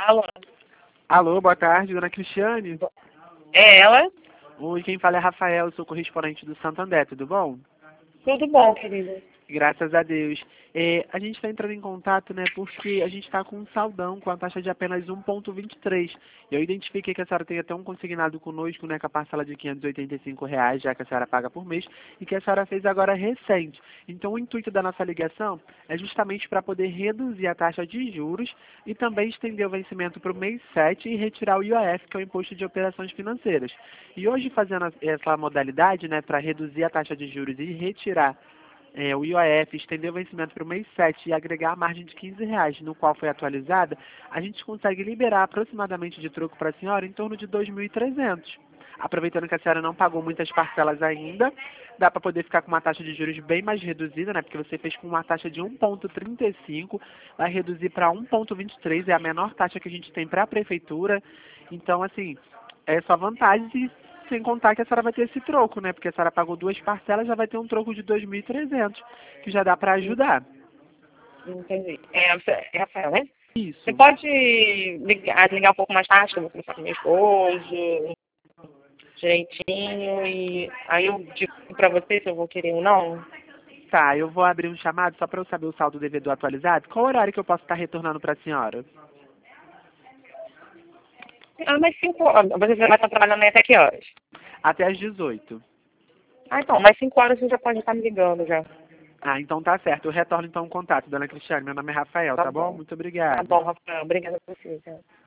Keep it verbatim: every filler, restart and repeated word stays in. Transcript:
Alô? Alô, boa tarde, dona Cristiane. É ela? Oi, quem fala é Rafael, sou correspondente do Santander, tudo bom? Tudo bom, querida? Graças a Deus. É, a gente está entrando em contato, né, porque a gente está com um saldão com a taxa de apenas um vírgula vinte e três. Eu identifiquei que a senhora tem até um consignado conosco, né, com a parcela de quinhentos e oitenta e cinco reais, já que a senhora paga por mês, e que a senhora fez agora recente. Então, o intuito da nossa ligação é justamente para poder reduzir a taxa de juros e também estender o vencimento para o mês sete e retirar o I O F, que é o Imposto de Operações Financeiras. E hoje, fazendo essa modalidade, né, para reduzir a taxa de juros e retirar É, o I O F, estender o vencimento para o mês sete e agregar a margem de quinze reais, no qual foi atualizada, a gente consegue liberar aproximadamente de troco para a senhora em torno de dois mil e trezentos. Aproveitando que a senhora não pagou muitas parcelas ainda, dá para poder ficar com uma taxa de juros bem mais reduzida, né? Porque você fez com uma taxa de um vírgula trinta e cinco, vai reduzir para um vírgula vinte e três, é a menor taxa que a gente tem para a prefeitura. Então, assim, é só vantagem. Sem contar que a senhora vai ter esse troco, né? Porque a senhora pagou duas parcelas, já vai ter um troco de dois mil e trezentos, que já dá para ajudar. Entendi. É, você- é Rafael, né? Isso. Você pode ligar, ligar um pouco mais tarde, que eu vou conversar com meu esposo, direitinho, e aí eu digo pra você se eu vou querer ou não. Tá, eu vou abrir um chamado só para eu saber o saldo devedor atualizado. Qual horário que eu posso estar retornando para a senhora? Ah, mas cinco horas. Você vai estar trabalhando aí até que horas? Até às dezoito. Ah, então, mais cinco horas você já pode estar me ligando já. Ah, então tá certo. Eu retorno então o contato, dona Cristiane. Meu nome é Rafael, Tá tá bom? bom. Muito Tá obrigado. bom, Rafael. Obrigada por você.